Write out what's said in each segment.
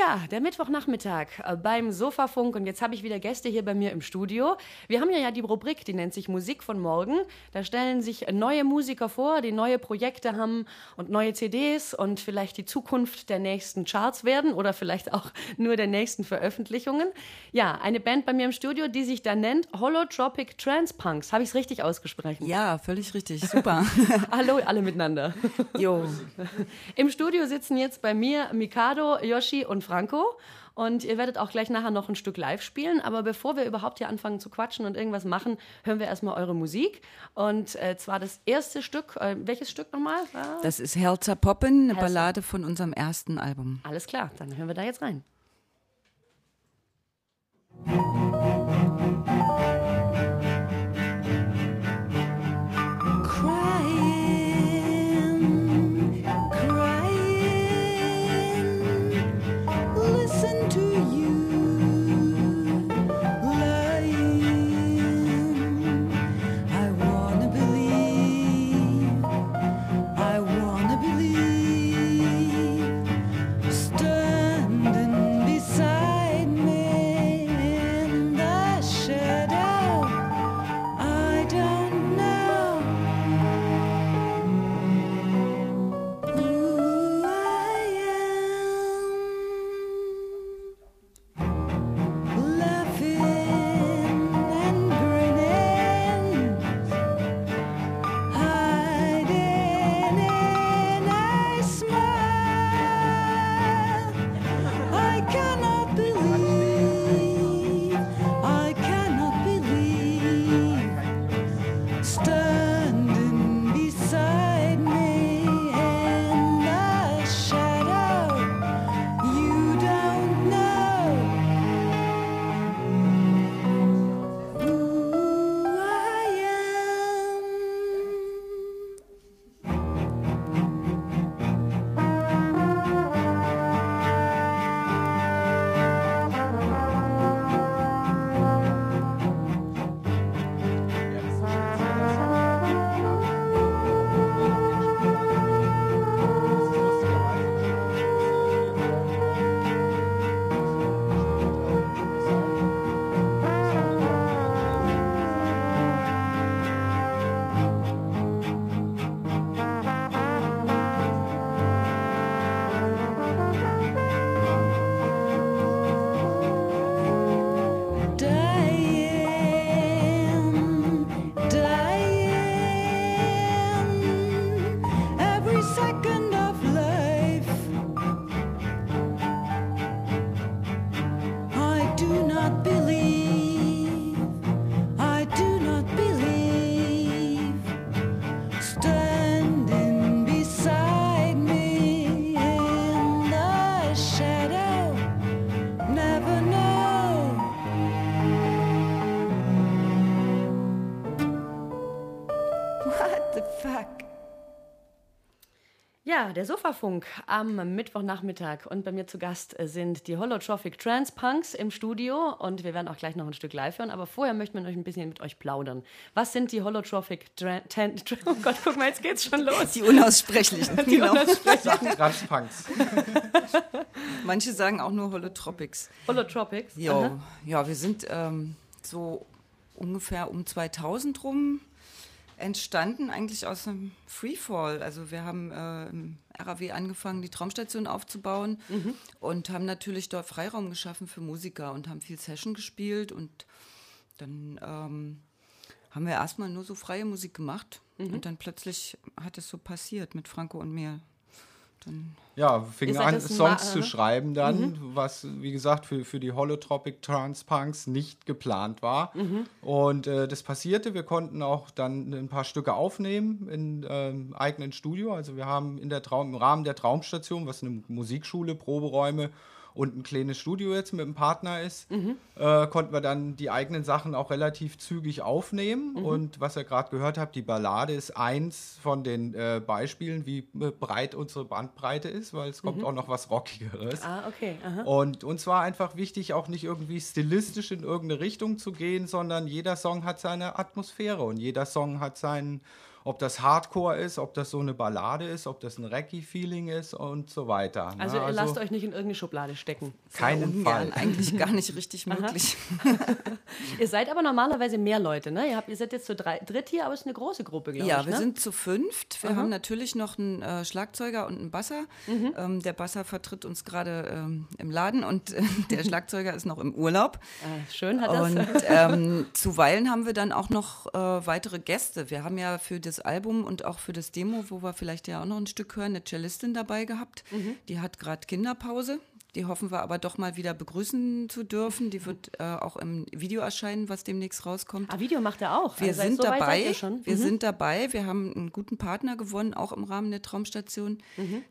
Ja, der Mittwochnachmittag beim Sofafunk und jetzt habe ich wieder Gäste hier bei mir im Studio. Wir haben ja die Rubrik, die nennt sich Musik von morgen. Da stellen sich neue Musiker vor, die neue Projekte haben und neue CDs und vielleicht die Zukunft der nächsten Charts werden oder vielleicht auch nur der nächsten Veröffentlichungen. Ja, eine Band bei mir im Studio, die sich da nennt Holotropic Trance Punks. Habe ich es richtig ausgesprochen? Ja, völlig richtig. Super. Hallo alle miteinander. Jo. Im Studio sitzen jetzt bei mir Mikado, Yoshi und Franco. Und ihr werdet auch gleich nachher noch ein Stück live spielen. Aber bevor wir überhaupt hier anfangen zu quatschen und irgendwas machen, hören wir erstmal eure Musik. Und zwar das erste Stück. Welches Stück nochmal? Das ist Herzer Poppen, eine Ballade von unserem ersten Album. Alles klar, dann hören wir da jetzt rein. Ja, der Sofafunk am Mittwochnachmittag und bei mir zu Gast sind die Holotropic Trance Punks im Studio und wir werden auch gleich noch ein Stück live hören, aber vorher möchten wir noch ein bisschen mit euch plaudern. Was sind die Holotropic Oh Gott, guck mal, jetzt geht's schon los. Die Unaussprechlichen. Die Unaussprechlichen. Trance Punks. Manche sagen auch nur Holotropics. Holotropics? Jo. Ja, wir sind so ungefähr um 2000 rum entstanden, eigentlich aus einem Freefall. Also wir haben im RAW angefangen, die Traumstation aufzubauen und haben natürlich dort Freiraum geschaffen für Musiker und haben viel Session gespielt und dann haben wir erstmal nur so freie Musik gemacht und dann plötzlich hat es so passiert mit Franco und mir. Dann ja, wir fingen an, Songs zu schreiben dann, was, wie gesagt, für die Holotropic Trance Punks nicht geplant war. Und das passierte. Wir konnten auch dann ein paar Stücke aufnehmen in eigenen Studio. Also wir haben im Rahmen der Traumstation, was eine Musikschule, Proberäume und ein kleines Studio jetzt mit einem Partner ist, konnten wir dann die eigenen Sachen auch relativ zügig aufnehmen. Und was ihr gerade gehört habt, die Ballade ist eins von den Beispielen, wie breit unsere Bandbreite ist, weil es kommt auch noch was Rockigeres. Ah, okay. Aha. Und uns war einfach wichtig, auch nicht irgendwie stilistisch in irgendeine Richtung zu gehen, sondern jeder Song hat seine Atmosphäre und jeder Song hat seinen ob das Hardcore ist, ob das so eine Ballade ist, ob das ein Reggae-Feeling ist und so weiter. Also ihr lasst euch nicht in irgendeine Schublade stecken. Keinen Fall. Eigentlich gar nicht richtig möglich. Ihr seid aber normalerweise mehr Leute, ne? Ihr seid jetzt zu dritt hier, aber es ist eine große Gruppe, glaube ich. Ja, wir sind zu 5. Wir haben natürlich noch einen Schlagzeuger und einen Basser. Der Basser vertritt uns gerade im Laden und der Schlagzeuger ist noch im Urlaub. Schön hat das. Und zuweilen haben wir dann auch noch weitere Gäste. Wir haben ja für das Album und auch für das Demo, wo wir vielleicht ja auch noch ein Stück hören, eine Cellistin dabei gehabt. Die hat gerade Kinderpause. Die hoffen wir aber doch mal wieder begrüßen zu dürfen. Die wird auch im Video erscheinen, was demnächst rauskommt. Video macht er auch. Wir sind dabei. Wir sind dabei. Wir haben einen guten Partner gewonnen, auch im Rahmen der Traumstation,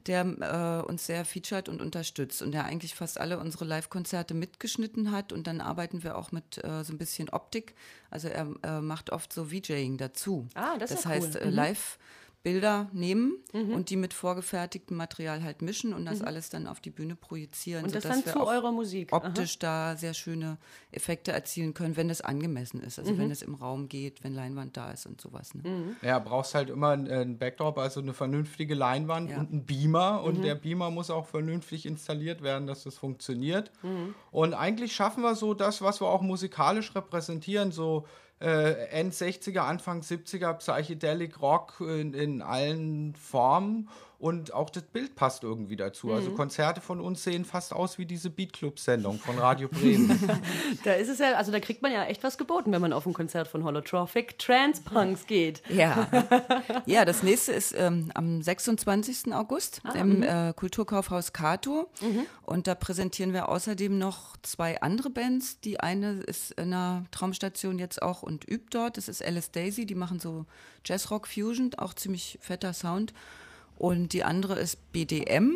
der uns sehr featured und unterstützt und der eigentlich fast alle unsere Live-Konzerte mitgeschnitten hat. Und dann arbeiten wir auch mit so ein bisschen Optik. Also er macht oft so VJing dazu. Das ist heißt, cool. Live-Bilder nehmen und die mit vorgefertigtem Material halt mischen und das alles dann auf die Bühne projizieren. Und das dann zu eurer Musik. Optisch da sehr schöne Effekte erzielen können, wenn das angemessen ist. Also wenn es im Raum geht, wenn Leinwand da ist und sowas. Ne? Ja, brauchst halt immer einen Backdrop, also eine vernünftige Leinwand und einen Beamer. Und der Beamer muss auch vernünftig installiert werden, dass das funktioniert. Und eigentlich schaffen wir so das, was wir auch musikalisch repräsentieren, so End 60er, Anfang 70er Psychedelic Rock in allen Formen und auch das Bild passt irgendwie dazu. Also Konzerte von uns sehen fast aus wie diese Beat-Club-Sendung von Radio Bremen. Da ist es ja, also da kriegt man ja echt was geboten, wenn man auf ein Konzert von Holotropic Trance-Punks geht. Ja. Ja, das nächste ist am 26. August im Kulturkaufhaus Cato und da präsentieren wir außerdem noch 2 andere Bands. Die eine ist in einer Traumstation jetzt auch und übt dort. Das ist Alice Daisy, die machen so Jazzrock-Fusion, auch ziemlich fetter Sound. Und die andere ist BDM.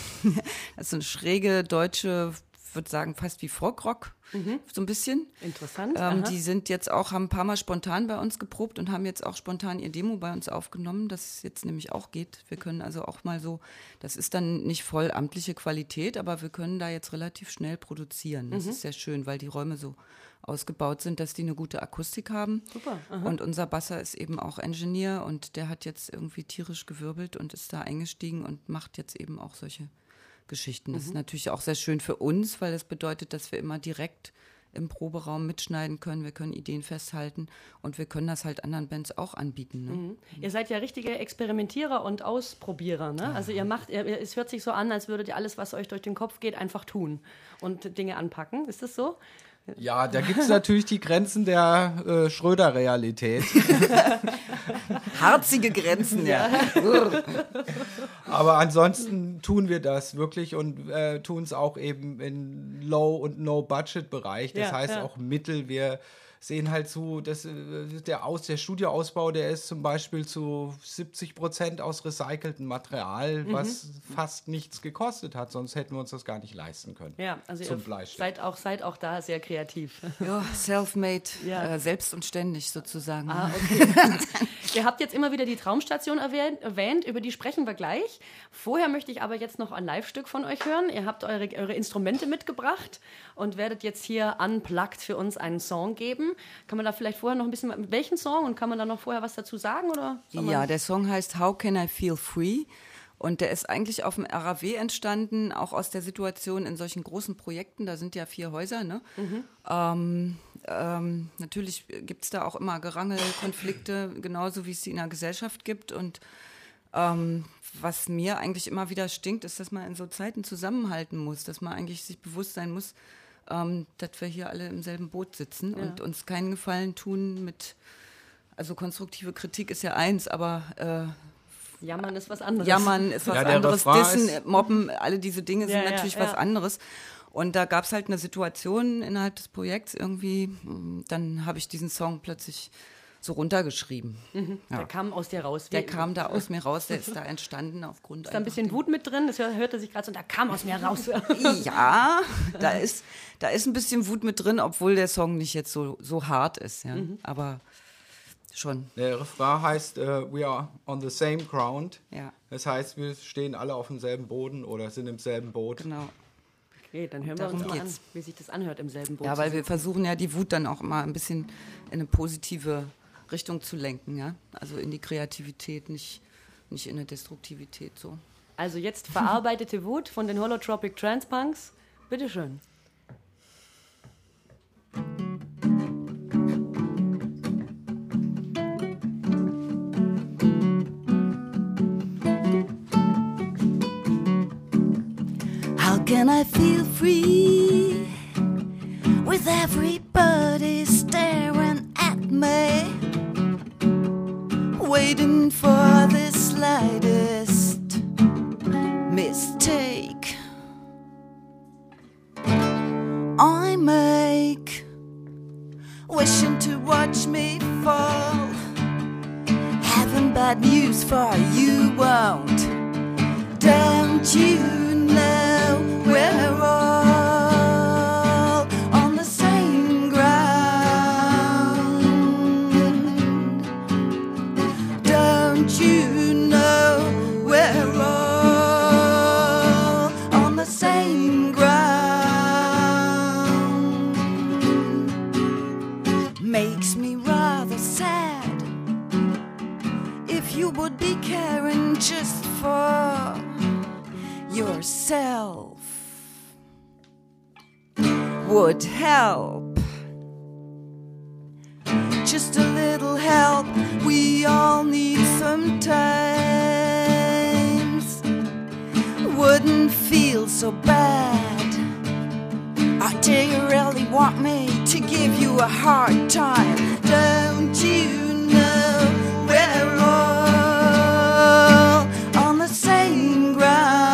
Das ist eine schräge deutsche, würde sagen, fast wie Folkrock, so ein bisschen. Interessant. Die sind jetzt auch, haben ein paar Mal spontan bei uns geprobt und haben jetzt auch spontan ihr Demo bei uns aufgenommen, das jetzt nämlich auch geht. Wir können also auch mal so, das ist dann nicht voll amtliche Qualität, aber wir können da jetzt relativ schnell produzieren. Das ist sehr schön, weil die Räume so ausgebaut sind, dass die eine gute Akustik haben. Super. Und unser Basser ist eben auch Ingenieur und der hat jetzt irgendwie tierisch gewirbelt und ist da eingestiegen und macht jetzt eben auch solche Geschichten. Das ist natürlich auch sehr schön für uns, weil das bedeutet, dass wir immer direkt im Proberaum mitschneiden können, wir können Ideen festhalten und wir können das halt anderen Bands auch anbieten. Ne? Ihr seid ja richtige Experimentierer und Ausprobierer, ne? Also es hört sich so an, als würdet ihr alles, was euch durch den Kopf geht, einfach tun und Dinge anpacken. Ist das so? Ja, da gibt es natürlich die Grenzen der Schröder-Realität. Harzige Grenzen, ja. Aber ansonsten tun wir das wirklich und tun es auch eben in Low- und No-Budget-Bereich. Das heißt auch Mittel. Wir sehen halt so, dass der Studioausbau, der ist zum Beispiel zu 70% aus recyceltem Material, was fast nichts gekostet hat, sonst hätten wir uns das gar nicht leisten können. Ja, also zum ihr seid auch da sehr kreativ. Ja, self-made, selbst und ständig sozusagen. Okay. Ihr habt jetzt immer wieder die Traumstation erwähnt, über die sprechen wir gleich. Vorher möchte ich aber jetzt noch ein Live-Stück von euch hören. Ihr habt eure Instrumente mitgebracht und werdet jetzt hier unplugged für uns einen Song geben. Kann man da vielleicht vorher noch ein bisschen, mit welchen Song und kann man da noch vorher was dazu sagen? Oder ja, der Song heißt How Can I Feel Free? Und der ist eigentlich auf dem RAW entstanden, auch aus der Situation in solchen großen Projekten. Da sind ja 4 Häuser, ne? Natürlich gibt es da auch immer Gerangel, Konflikte, genauso wie es sie in der Gesellschaft gibt. Und was mir eigentlich immer wieder stinkt, ist, dass man in so Zeiten zusammenhalten muss, dass man eigentlich sich bewusst sein muss, dass wir hier alle im selben Boot sitzen und uns keinen Gefallen tun mit, also konstruktive Kritik ist ja eins, aber Jammern ist was anderes. Jammern ist was anderes, Dissen, Mobben, alle diese Dinge sind natürlich was anderes. Und da gab es halt eine Situation innerhalb des Projekts irgendwie, dann habe ich diesen Song plötzlich so runtergeschrieben. Der kam aus dir raus. Der kam da aus mir raus, der ist da entstanden aufgrund... Ist da ein bisschen Wut mit drin? Das hörte sich gerade so, der kam aus mir raus. Ja, da ist ein bisschen Wut mit drin, obwohl der Song nicht jetzt so hart ist. Ja. Aber schon. Der Refrain heißt, we are on the same ground. Ja. Das heißt, wir stehen alle auf demselben Boden oder sind im selben Boot. Genau. Okay, dann hören wir uns mal an, wie sich das anhört im selben Boot. Ja, weil wir versuchen ja die Wut dann auch mal ein bisschen in eine positive Richtung zu lenken, ja. Also in die Kreativität, nicht in der Destruktivität so. Also jetzt verarbeitete Wut von den Holotropic Trance Punks. Bitteschön. How can I feel free with everybody staring at me, waiting for the slightest mistake I make, wishing to watch me fall, having bad news for you won't. Don't you know we're all on the same ground? Don't you know we're all on the same ground? Makes me rather sad if you would be caring just for yourself. Would help, just a little help we all need sometimes. Wouldn't feel so bad. Or do you really want me to give you a hard time? Don't you know we're all on the same ground?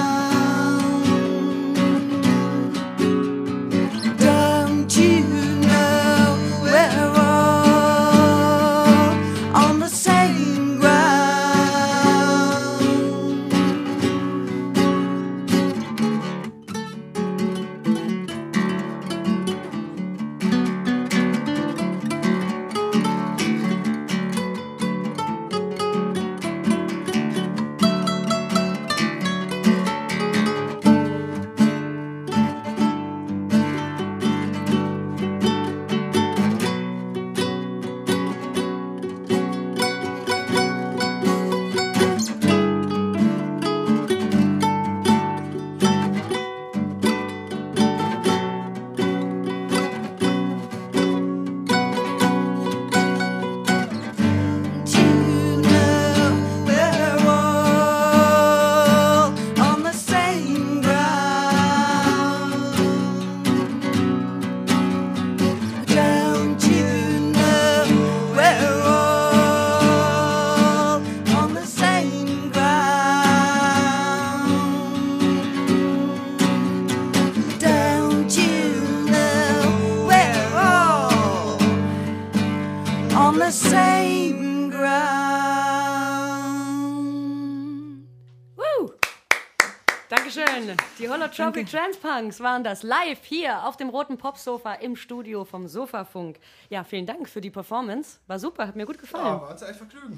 Dankeschön. Die Holotropic Trance Punks waren das live hier auf dem roten Popsofa im Studio vom Sofafunk. Ja, vielen Dank für die Performance. War super, hat mir gut gefallen. Ja, war uns ein Vergnügen.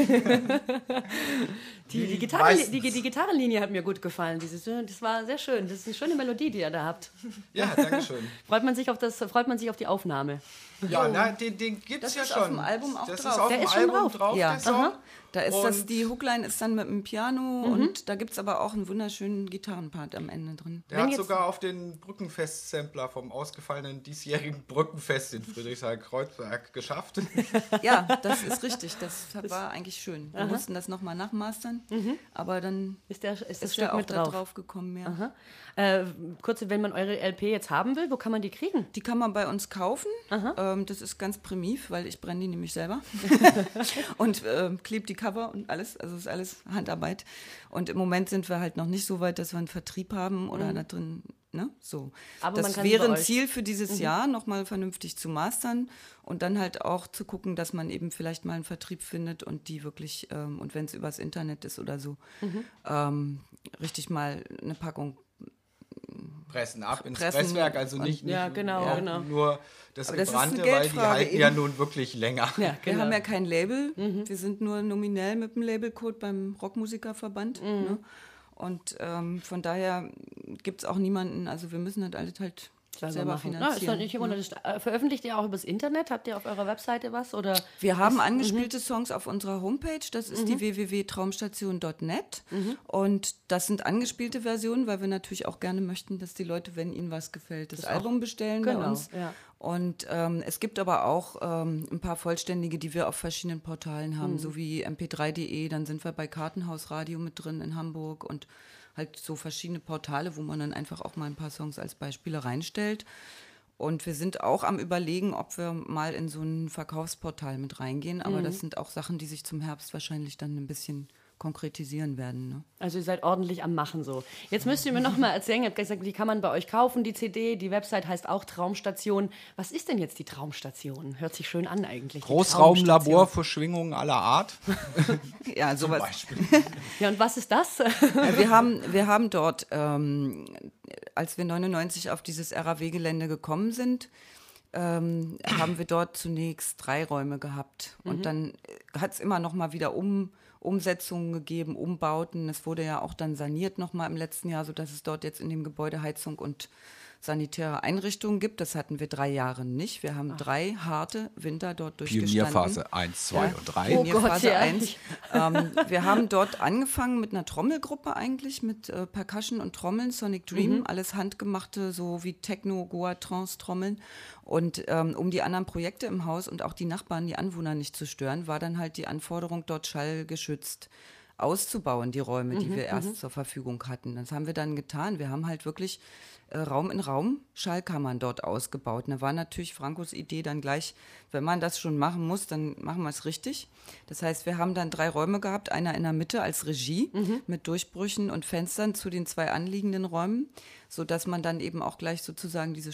Die Gitarrenlinie hat mir gut gefallen. Das war sehr schön. Das ist eine schöne Melodie, die ihr da habt. Ja, danke schön. Freut man sich auf die Aufnahme? Ja, na, den gibt es ja schon. Das ist auf dem Album auch das drauf. Ist auf der dem ist schon Album drauf. Ja. Der Song. Da ist die Hookline ist dann mit dem Piano und da gibt es aber auch einen wunderschönen Gitarrenpart am Ende drin. Der hat sogar auf den Brückenfest-Sampler vom ausgefallenen diesjährigen Brückenfest in Friedrichshain-Kreuzberg geschafft. Ja, das ist richtig. Das war eigentlich schön. Wir mussten das nochmal nachmastern, aber dann ist das Stück der auch mit da drauf. drauf gekommen. Ja. Kurz, wenn man eure LP jetzt haben will, wo kann man die kriegen? Die kann man bei uns kaufen. Das ist ganz primitiv, weil ich brenne die nämlich selber und klebe die Cover und alles. Also ist alles Handarbeit. Und im Moment sind wir halt noch nicht so weit, dass wir einen Vertrieb haben oder da drin, ne? So. Aber man das kann wäre bei ein euch. Ziel für dieses Jahr, nochmal vernünftig zu mastern und dann halt auch zu gucken, dass man eben vielleicht mal einen Vertrieb findet und die wirklich, und wenn es übers Internet ist oder so, richtig mal eine Packung Pressen ab ins Pressen Presswerk, also nicht genau. nur das Aber das ist Gebrannte, eine weil die Geldfrage halten eben. ja nun wirklich länger. Ja, Wir haben ja kein Label, wir sind nur nominell mit dem Labelcode beim Rockmusikerverband. Ne? Und von daher gibt es auch niemanden, also wir müssen halt alle halt selber finanzieren. Ist doch nicht immer, veröffentlicht ihr auch übers Internet? Habt ihr auf eurer Webseite was? Oder wir haben angespielte Songs auf unserer Homepage, das ist die www.traumstation.net und das sind angespielte Versionen, weil wir natürlich auch gerne möchten, dass die Leute, wenn ihnen was gefällt, das Album bestellen bei uns. Ja. Und es gibt aber auch ein paar vollständige, die wir auf verschiedenen Portalen haben, so wie mp3.de, dann sind wir bei Kartenhaus Radio mit drin in Hamburg und halt so verschiedene Portale, wo man dann einfach auch mal ein paar Songs als Beispiele reinstellt. Und wir sind auch am Überlegen, ob wir mal in so ein Verkaufsportal mit reingehen. Aber das sind auch Sachen, die sich zum Herbst wahrscheinlich dann ein bisschen konkretisieren werden. Ne? Also ihr seid ordentlich am Machen so. Jetzt müsst ihr mir noch mal erzählen, ihr habt gesagt, die kann man bei euch kaufen, die CD, die Website heißt auch Traumstation. Was ist denn jetzt die Traumstation? Hört sich schön an eigentlich. Großraumlabor für Schwingungen aller Art. Ja, sowas. Ja, und was ist das? Wir haben dort, als wir 99 auf dieses RAW-Gelände gekommen sind, haben wir dort zunächst 3 Räume gehabt. Und dann hat es immer noch mal wieder Umsetzungen gegeben, Umbauten. Es wurde ja auch dann saniert noch mal im letzten Jahr, sodass es dort jetzt in dem Gebäude Heizung und sanitäre Einrichtungen gibt. Das hatten wir 3 Jahre nicht. Wir haben 3 harte Winter dort durchgestanden. Pionierphase 1, 2 und 3. Pionierphase 1. Wir haben dort angefangen mit einer Trommelgruppe eigentlich, mit Percussion und Trommeln, Sonic Dream, alles handgemachte, so wie Techno, Goa, Trance-Trommeln. Und um die anderen Projekte im Haus und auch die Nachbarn, die Anwohner nicht zu stören, war dann halt die Anforderung, dort schallgeschützt auszubauen, die Räume, die wir erst zur Verfügung hatten. Das haben wir dann getan. Wir haben halt wirklich Raum in Raum Schallkammern dort ausgebaut. Da war natürlich Frankos Idee dann gleich, wenn man das schon machen muss, dann machen wir es richtig. Das heißt, wir haben dann 3 Räume gehabt, einer in der Mitte als Regie mit Durchbrüchen und Fenstern zu den 2 anliegenden Räumen, sodass man dann eben auch gleich sozusagen diese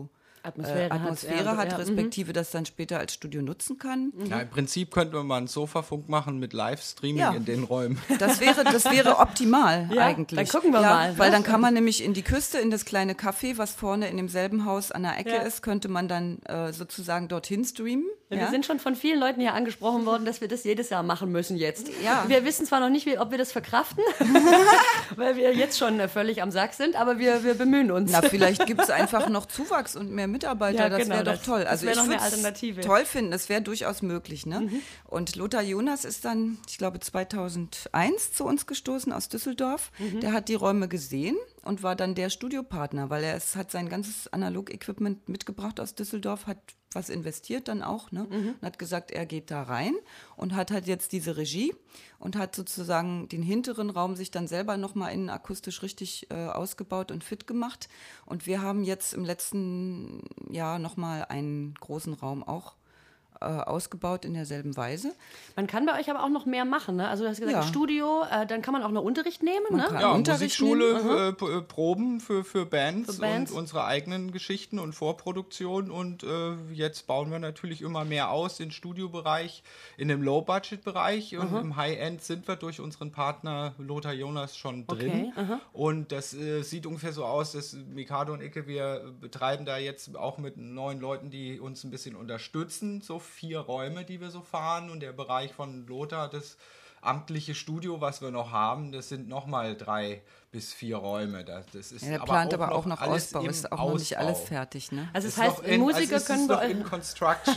Atmosphäre hat, respektive das dann später als Studio nutzen kann. Ja, im Prinzip könnte man mal einen Sofafunk machen mit Livestreaming in den Räumen. Das wäre optimal eigentlich. Dann gucken wir mal. Weil dann kann man nämlich in die Küste, in das kleine Café, was vorne in demselben Haus an der Ecke ist, könnte man dann sozusagen dorthin streamen. Ja, wir sind schon von vielen Leuten hier angesprochen worden, dass wir das jedes Jahr machen müssen jetzt. Ja. Wir wissen zwar noch nicht, ob wir das verkraften, weil wir jetzt schon völlig am Sack sind, aber wir bemühen uns. Na, vielleicht gibt es einfach noch Zuwachs und mehr Mitarbeiter, das wäre doch toll. Also ich würde es toll finden, das wäre durchaus möglich. Ne? Und Lothar Jonas ist dann, ich glaube 2001 zu uns gestoßen aus Düsseldorf. Der hat die Räume gesehen und war dann der Studiopartner, weil hat sein ganzes Analog-Equipment mitgebracht aus Düsseldorf, hat was investiert dann auch, ne? Und hat gesagt, er geht da rein und hat halt jetzt diese Regie und hat sozusagen den hinteren Raum sich dann selber nochmal innen akustisch richtig ausgebaut und fit gemacht. Und wir haben jetzt im letzten Jahr nochmal einen großen Raum auch ausgebaut in derselben Weise. Man kann bei euch aber auch noch mehr machen, ne? Also du hast gesagt, Studio, dann kann man auch noch Unterricht nehmen, ne? Ja, Musikschule, Proben für Bands und unsere eigenen Geschichten und Vorproduktion und jetzt bauen wir natürlich immer mehr aus im Studiobereich, in dem Low-Budget-Bereich und im High-End sind wir durch unseren Partner Lothar Jonas schon drin und das sieht ungefähr so aus, dass Mikado und Icke, wir betreiben da jetzt auch mit 9 Leuten, die uns ein bisschen unterstützen, so 4 Räume, die wir so fahren und der Bereich von Lothar, das amtliche Studio, was wir noch haben, das sind nochmal 3 bis 4 Räume. Das ist der plant aber auch noch Ausbau, ist auch noch nicht alles fertig. Ne? Also das heißt, Musiker können bei euch... in Construction.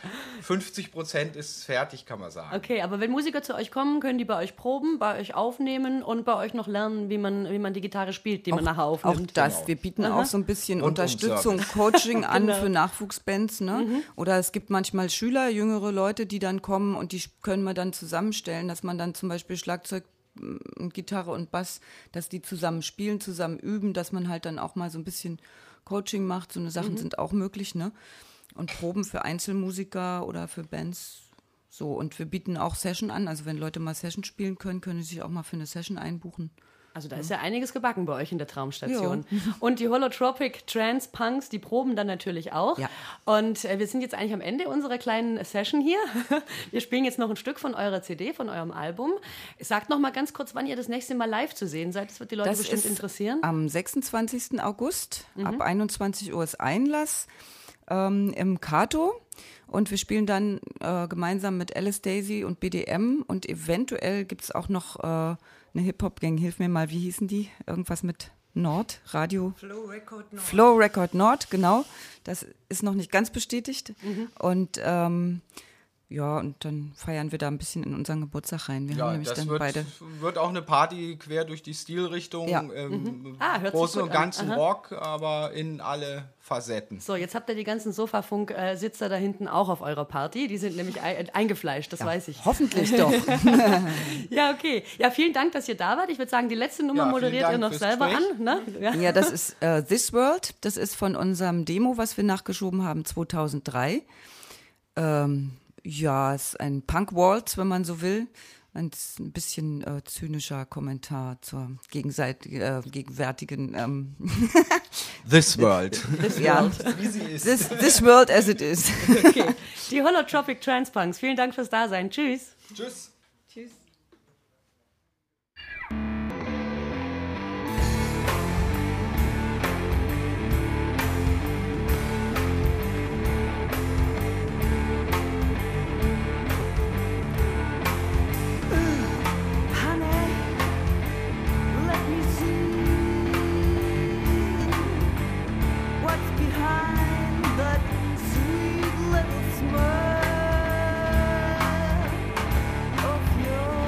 50% ist fertig, kann man sagen. Okay, aber wenn Musiker zu euch kommen, können die bei euch proben, bei euch aufnehmen und bei euch noch lernen, wie man die Gitarre spielt, die man nachher aufnimmt. Auch das, wir bieten auch so ein bisschen Unterstützung, Coaching an für Nachwuchsbands. Ne? Oder es gibt manchmal Schüler, jüngere Leute, die dann kommen und die können wir dann zusammenstellen, dass man dann zum Beispiel Schlagzeug, Gitarre und Bass, dass die zusammen spielen, zusammen üben, dass man halt dann auch mal so ein bisschen Coaching macht. So eine Sachen sind auch möglich, ne? Und Proben für Einzelmusiker oder für Bands. So, und wir bieten auch Session an. Also wenn Leute mal Session spielen können, können sie sich auch mal für eine Session einbuchen. Also da ist ja einiges gebacken bei euch in der Traumstation. Ja. Und die Holotropic Trance Punks, die proben dann natürlich auch. Ja. Und wir sind jetzt eigentlich am Ende unserer kleinen Session hier. Wir spielen jetzt noch ein Stück von eurer CD, von eurem Album. Sagt noch mal ganz kurz, wann ihr das nächste Mal live zu sehen seid. Das wird die Leute bestimmt interessieren. Am 26. August, ab 21 Uhr ist Einlass im Kato. Und wir spielen dann gemeinsam mit Alice Daisy und BDM. Und eventuell gibt es auch noch eine Hip-Hop-Gang, hilf mir mal, wie hießen die? Irgendwas mit Nord, Radio. Flow Record Nord, genau. Das ist noch nicht ganz bestätigt. Und und dann feiern wir da ein bisschen in unseren Geburtstag rein. Wir haben nämlich dann beide. Wird auch eine Party quer durch die Stilrichtung. Ja. Großen und ganzen Rock, aber in alle Facetten. So, jetzt habt ihr die ganzen Sofafunk-Sitzer da hinten auch auf eurer Party. Die sind nämlich eingefleischt, das weiß ich. Hoffentlich doch. Ja, okay. Ja, vielen Dank, dass ihr da wart. Ich würde sagen, die letzte Nummer moderiert ihr noch selber Gespräch. an. Ne? Ja, das ist This World. Das ist von unserem Demo, was wir nachgeschoben haben, 2003. Ist ein Punk-Waltz, wenn man so will. Ein bisschen zynischer Kommentar zur gegenwärtigen This World. Wie sie ist. This World as it is. Okay. Die Holotropic Transpunks. Vielen Dank fürs Dasein. Tschüss. Tschüss. Tschüss. Sweet little smile of yours.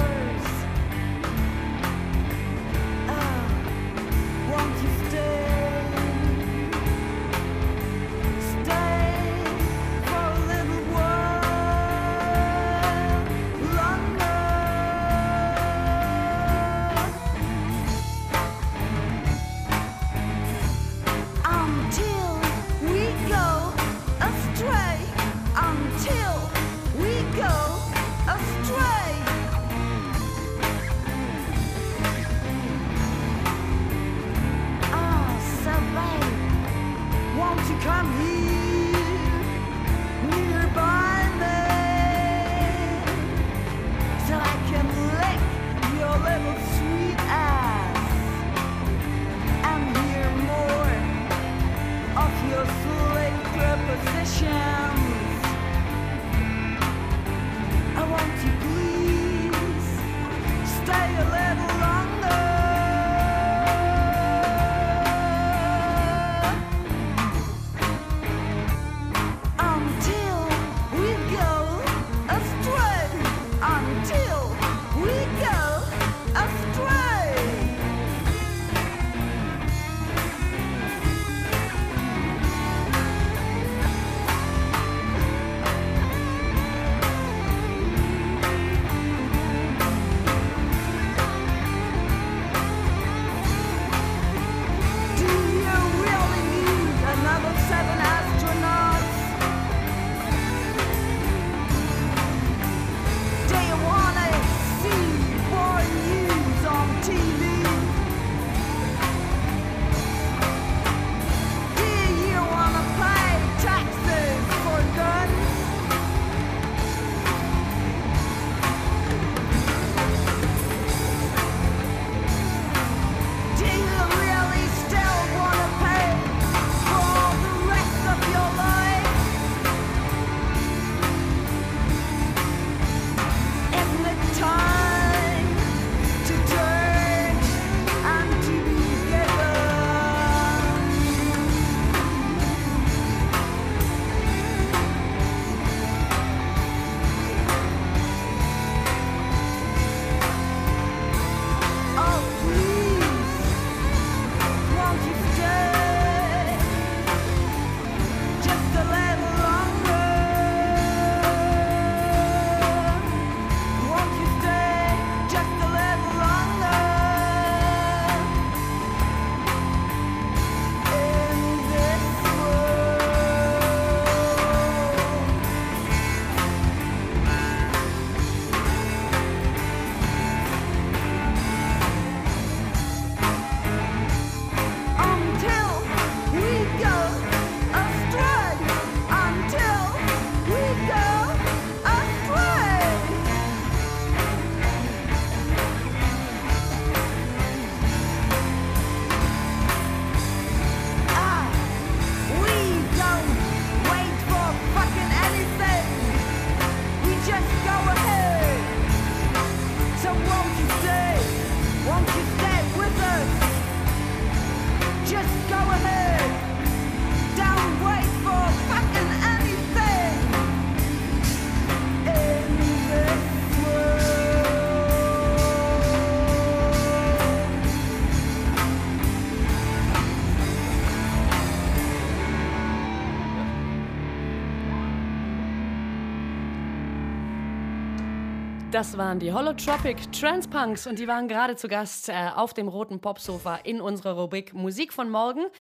Das waren die Holotropic Trancepunks und die waren gerade zu Gast auf dem roten Popsofa in unserer Rubrik Musik von morgen.